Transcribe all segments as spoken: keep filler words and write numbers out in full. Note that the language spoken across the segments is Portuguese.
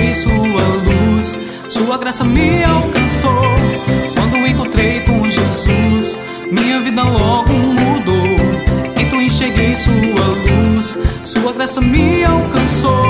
enxerguei sua luz, sua graça me alcançou. Quando encontrei com Jesus, minha vida logo mudou. Então enxerguei sua luz, sua graça me alcançou.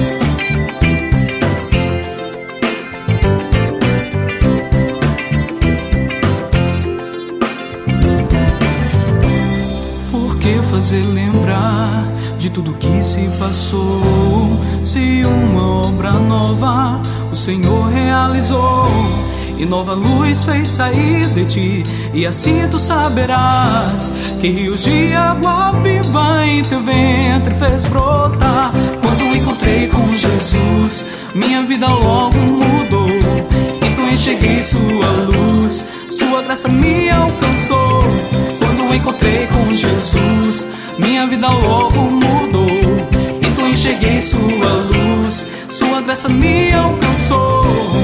Por que fazer lembrar de tudo que se passou, se uma obra nova o Senhor realizou, e nova luz fez sair de ti, e assim tu saberás que rios de água viva em teu ventre fez brotar. Quando encontrei com Jesus, minha vida logo mudou. Então enxerguei sua luz, sua graça me alcançou. Quando encontrei com Jesus, minha vida logo mudou. Então enxerguei sua luz, sua graça me alcançou.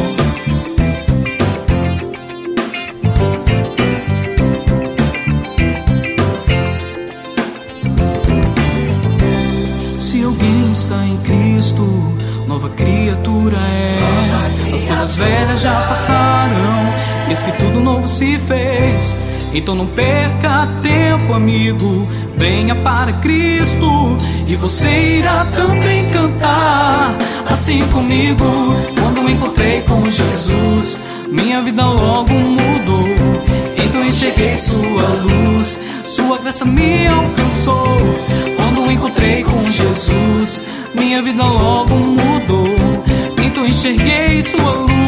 Se alguém está em Cristo, nova criatura é. As coisas velhas já passaram, eis que tudo novo se fez. Então não perca tempo, amigo, venha para Cristo, e você irá também cantar assim comigo. Quando encontrei com Jesus, minha vida logo mudou. Então enxerguei sua luz, sua graça me alcançou. Quando encontrei com Jesus, minha vida logo mudou. Então enxerguei sua luz.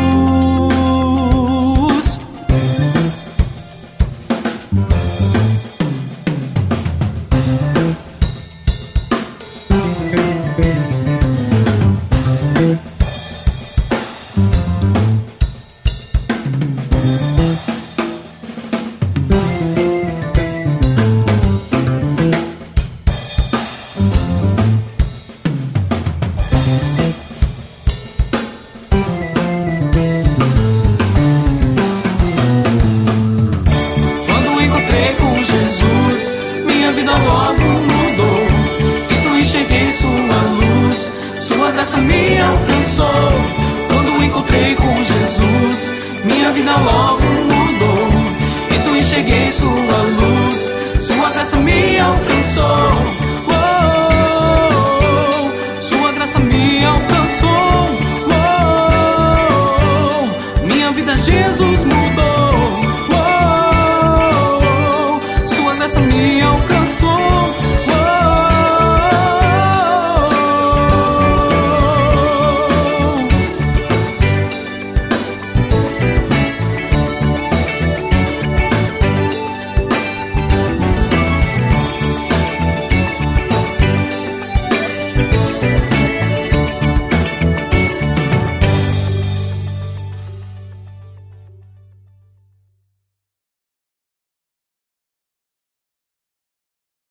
Jesus, minha vida logo mudou. Então enxerguei sua luz, sua graça me alcançou. Quando encontrei com Jesus, minha vida logo mudou. Então enxerguei sua luz, sua graça me alcançou.